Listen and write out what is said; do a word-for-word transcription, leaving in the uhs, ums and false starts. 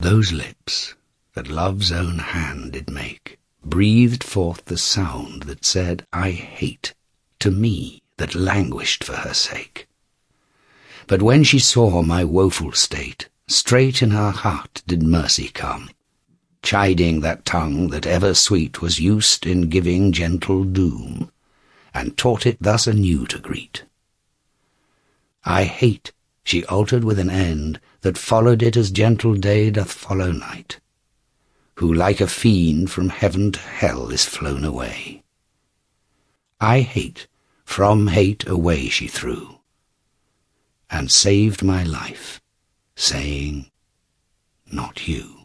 Those lips that love's own hand did make breathed forth the sound that said, I hate, to me that languished for her sake. But when she saw my woeful state, straight in her heart did mercy come, chiding that tongue that ever sweet was used in giving gentle doom, and taught it thus anew to greet. I hate she altered with an end that followed it as gentle day doth follow night, who like a fiend from heaven to hell is flown away. I hate from hate away she threw, and saved my life, saying, not you.